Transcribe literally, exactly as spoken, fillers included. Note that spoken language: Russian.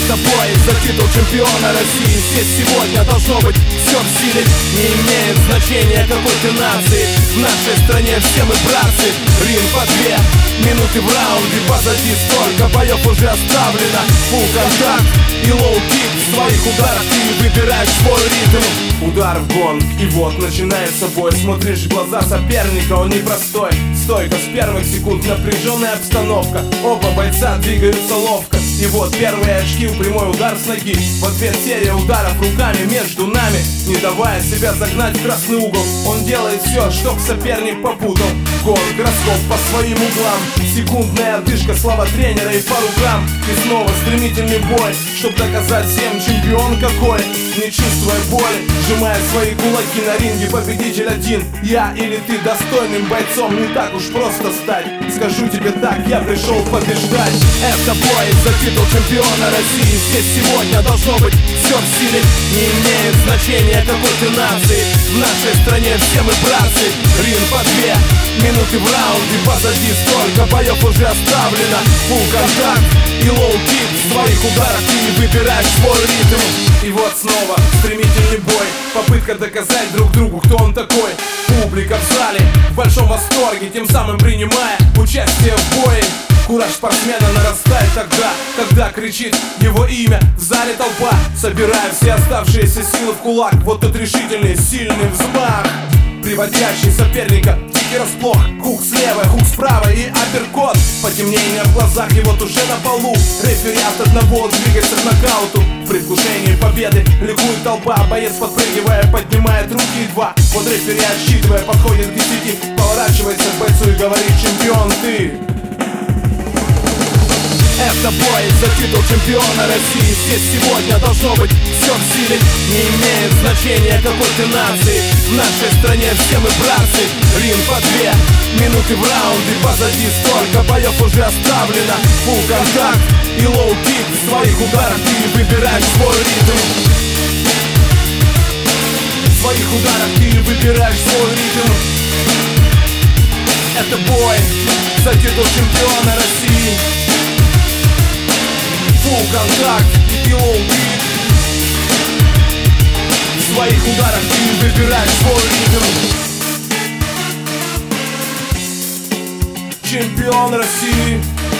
Это бой за титул чемпиона России. Здесь сегодня должно быть все в силе. Не имеет значения какой ты нации. В нашей стране все мы братцы. Ринг по две минуты в раунде. Позади столько боев уже оставлено. Фулл контакт и лоу-кик. В своих ударах ты выбираешь свой ритм. Удар в гонг, и вот начинается бой. Смотришь в глаза соперника, он непростой. Стойко, с первых секунд напряженная обстановка. Оба бойца двигаются ловко. И вот первые очки в прямой удар с ноги. В ответ серия ударов руками между нами. Не давая себя загнать в красный угол, он делает все, чтоб соперник попутал. Гонг, раскоп по своим углам. Секундная отдышка, слова тренера и пару грамм. И снова стремительный бой, чтоб доказать всем, чемпион какой. Не чувствуя боли, сжимая свои кулаки на ринге, победитель один. Я или ты достойным бойцом, не так уж просто стать. Скажу тебе так, я пришел побеждать. Это бой за титул чемпиона России. Здесь сегодня должно быть все в силе. Не имеет значения какой ты нации. В нашей стране все мы братцы. Ринг по две минуты в раунде. Позади столько боев уже оставлено. Фулл контакт и лоу-кик. В своих ударах ты выбираешь свой ритм. И вот снова стремительный бой. Попытка доказать друг другу, кто он такой. Публика в зале в большом восторге, тем самым принимая участие в бое. Кураж спортсмена нарастает тогда, когда кричит его имя в зале толпа. Собирая все оставшиеся силы в кулак. Вот тот решительный, сильный взмах, приводящий соперника в дикий расплох. Хук слева, хук справа и апперкот. Потемнение в глазах, и вот уже на полу рефери от одного двигается к нокауту. В предвкушении победы ликует толпа. Боец, подпрыгивая, поднимает руки едва. Вот рефери, отсчитывая, подходит к десяти, поворачивается к бойцу и говорит: чемпион ты. Это бой за титул чемпиона России. Здесь сегодня должно быть все в силе. Не имеет значения какой ты нации. В нашей стране все мы братцы. Ринг по две минуты в раунде. Позади столько боев уже оставлено. Фулл контакт и лоу-кик. В своих ударах ты выбираешь свой ритм. В своих ударах ты выбираешь свой ритм. Это бой за титул чемпиона России. Фулл контакт и лоу-кик. В своих ударах ты выбираешь свой ритм. Чемпион России.